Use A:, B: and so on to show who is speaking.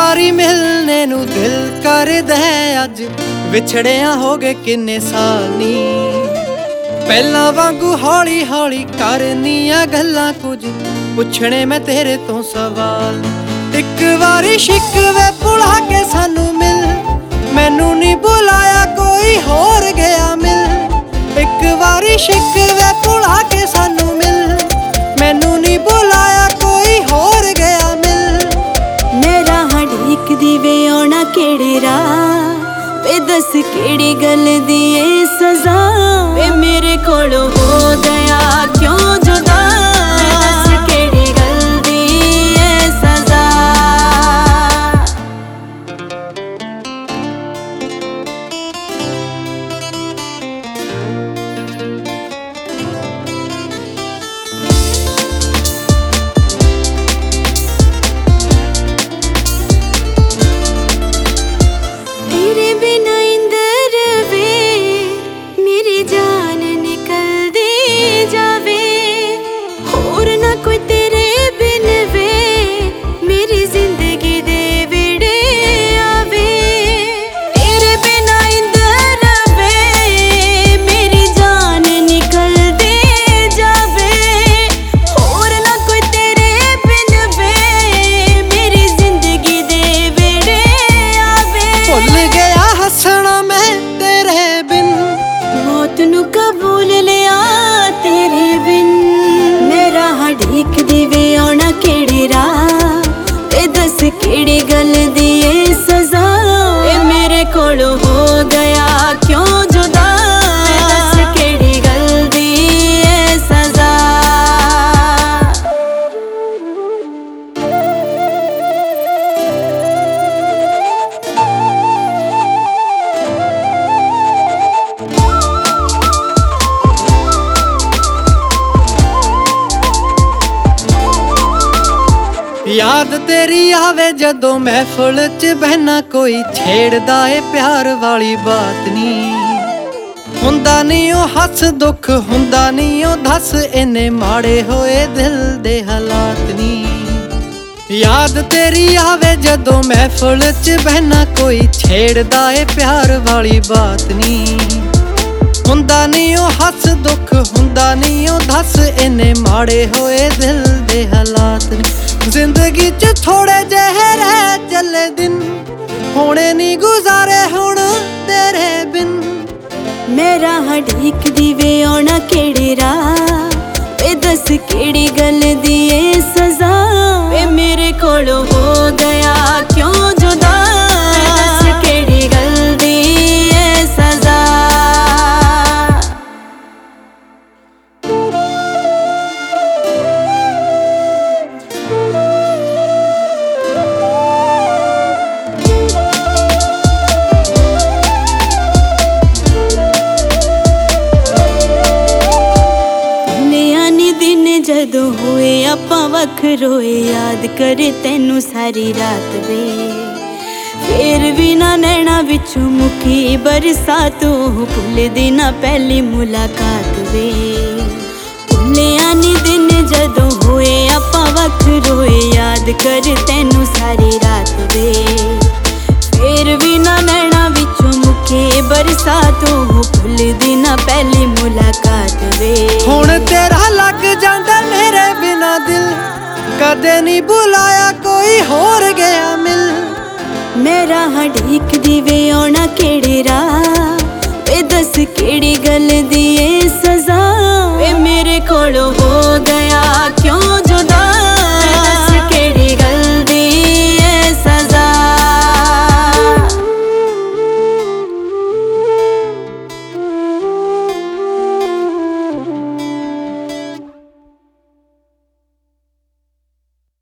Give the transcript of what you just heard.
A: ਵਾਰੀ ਮਿਲਣੇ ਨੂੰ ਦਿਲ ਕਰਦਾ ਹੈ। ਅੱਜ ਵਿਛੜਿਆ ਹੋ ਗਏ ਕਿੰਨੇ ਸਾਲ ਨੀ, ਪਹਿਲਾਂ ਵਾਂਗੂ ਹੌਲੀ ਹੌਲੀ ਕਰਨੀਆਂ ਗੱਲਾਂ, ਕੁਝ ਪੁੱਛਣੇ ਮੈਂ ਤੇਰੇ ਤੋਂ ਸਵਾਲ। ਇੱਕ ਵਾਰੀ ਸ਼ਿਕਵੇ ਭੁਲਾ ਕੇ ਸਾਨੂੰ ਮਿਲ, ਮੈਨੂੰ ਨੀ ਬੁਲਾਇਆ ਕੋਈ ਹੋਰ ਗਿਆ ਮਿਲ। ਇੱਕ ਵਾਰੀ ਸ਼ਿਕਵੇ ਭੁਲਾ ਕੇ ਸਾਨੂੰ ਮਿਲ, ਮੈਨੂੰ ਨੀ ਬੁਲਾਇਆ ਕੋਈ ਹੋਰ ਗਿਆ ਮਿਲ।
B: ਮੇਰਾ ਹੜੀਕ ਦੀ ਵੇ ਆਉਣਾ ਕਿਹੜੇ ਰਾਹ, ਵੇ ਦੱਸ ਕਿਹੜੀ ਗੱਲ ਦੀ ਏ ਸਜ਼ਾ। ਵੇ ਮੇਰੇ ਕੋਲੋਂ ਹੋ ਗਿਆ ਕਿਉਂ ਜੁਦਾ, ਦੱਸ ਕਿਹੜੀ ਗੱਲ ਦੀ ਏ ਸਜ਼ਾ। तेरे बिना इंदर वे मेरी जान निकलदी जावे, होर ना कोई तेरे बिन वे मेरी जिंदगी दे विड़े आवे। तेरे बिना इंदर वे मेरी जान निकलदी जावे, होर ना कोई तेरे बिन वे मेरी जिंदगी दे विड़े आवे।
A: भुल गया हसना मैं तेरे बिन,
B: मौत नू कबूल लिया तेरे बिन। मेरा हड़ीक दी वे आउणा केड़ी राह, ते दस केड़ी गल दी ए सजा। ए मेरे कोलों हो गया क्यों जुदा, ते दस केड़ी गल दी ए सजा।
A: याद तेरी आवे जदों महफिल च बहना, कोई छेड़दा ए प्यार वाली बात नी। हुंदा नी ओ हस दुख हुंदा नी ओ धस, इन्ने माड़े होए दिल दे हालात नी। याद तेरी आवे जदों महफिल च बहना, कोई छेड़दा ए प्यार वाली बात नी। हुंदा नी ओ हस दुख हुंदा नी ओ धस, इन्ने माड़े होए दिल दे हालात नी। जिंदगी च थोड़े जेहे रह चले दिन, होने नी गुजारे हुण तेरे बिन।
B: मेरा हड़ीक दी वे आउणा केड़ी राह, वे दस केड़ी गल दी ए सजा। वे मेरे कोलों हो गया क्यों जुदा, ते दस केड़ी गल दी ए सजा। जदों होए आपां वखरोए, याद करे तैनू सारी रात वे। फिर भी ना नैना विचों मुकी बरसात, भुलदी ना पहली मुलाकात वे। भुलिया नी दिन जदों होए आपां वखरोए, याद करे तैनू सारी रात वे। फिर भी ना नैना विचों मुकी बरसात, भुलदी ना पहली मुलाकात वे।
A: हुण तेरा लग जांदा मेरे बिना दिल, कदे नी बुलाया कोई होर गया मिल।
B: मेरा हड़ीक दी वे आउणा केड़ी राह, वे दस केड़ी गल दी